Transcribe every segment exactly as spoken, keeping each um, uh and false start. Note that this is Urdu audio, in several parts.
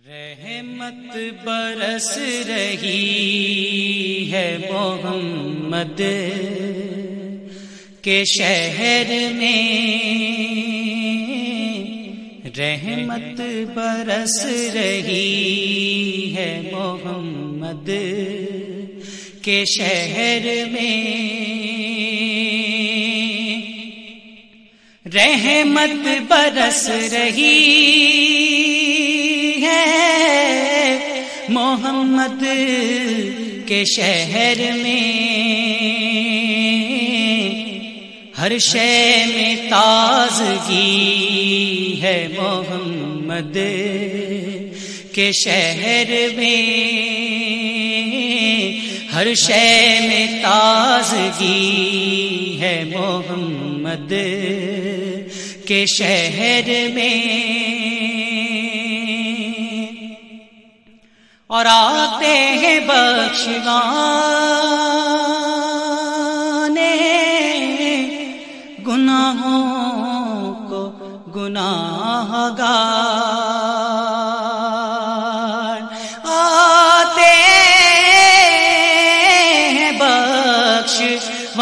رحمت برس رہی ہے محمد کے شہر میں، رحمت برس رہی ہے محمد کے شہر میں، رحمت برس رہی محمد کے شہر میں، ہر شے میں تازگی ہے محمد کے شہر میں، ہر شے میں تازگی ہے محمد کے شہر میں، اور آتے ہیں بخشوانے گناہوں کو گناہ گار، آتے ہیں بخشوانے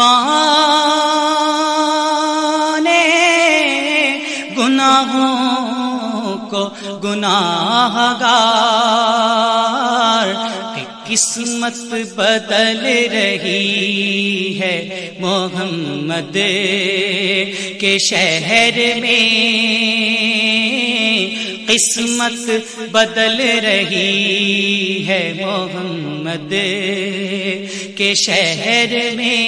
گناہوں کو گناہ گار، قسمت بدل رہی ہے محمد کے شہر میں، قسمت بدل رہی ہے محمد کے شہر میں،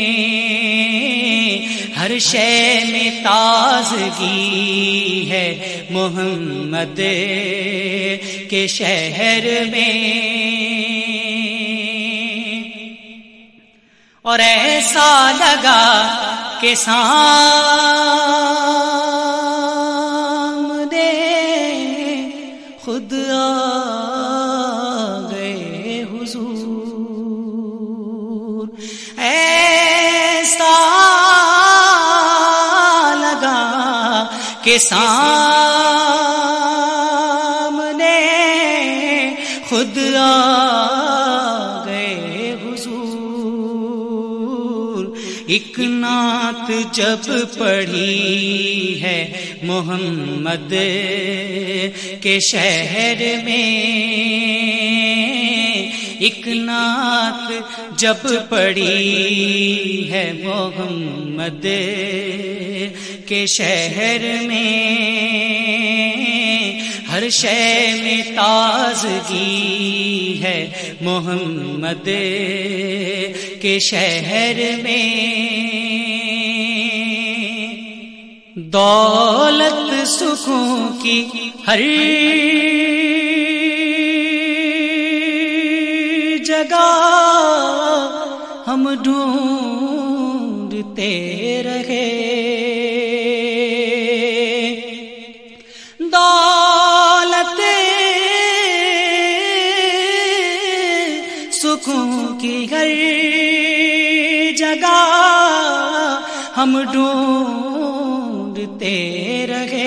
ہر شے میں تازگی ہے محمد کے شہر میں، اور ایسا لگا کہ سامنے خود آ گئے حضور، ایسا لگا کہ سامنے خود آ گئے حضور، ایک نعت جب پڑھی ہے محمد کے شہر میں، ایک نعت جب پڑھی ہے محمد کے شہر میں، ہر شے میں تازگی ہے محمد کے شہر میں، دولت سکون کی ہر جگہ ہم ڈھونڈتے رہے، دولت سکون کی ہر جگہ ہم ڈھونڈتے رہے،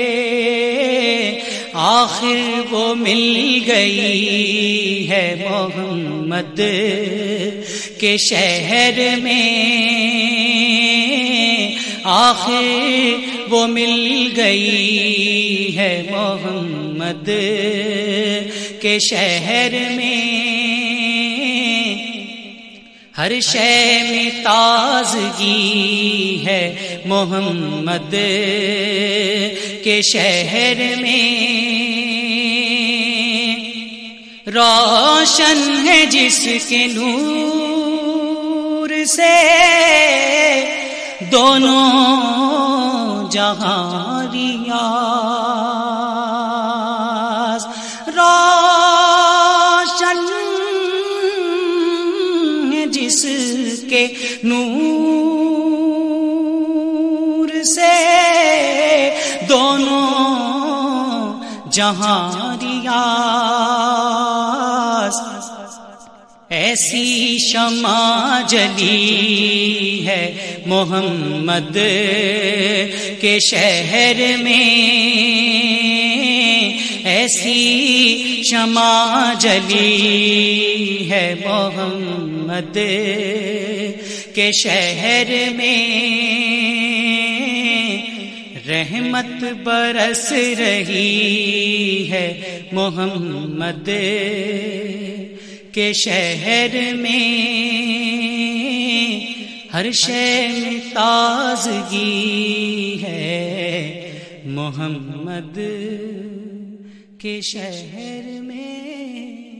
آخر وہ مل گئی ہے محمد کے شہر میں، آخر وہ مل گئی ہے محمد کے شہر میں، ہر شے میں تازگی ہے محمد کے شہر میں، روشن ہے جس کے نور سے دونوں جہاں ریاض، روشن ہے جس کے نور سے دونوں جہاں ریاض، ایسی شمع جلی ہے محمد کے شہر میں، کیسی شمع جلی ہے محمد کے شہر میں، رحمت برس رہی ہے محمد کے شہر میں، ہر شے میں تازگی ہے محمد کے شہر میں۔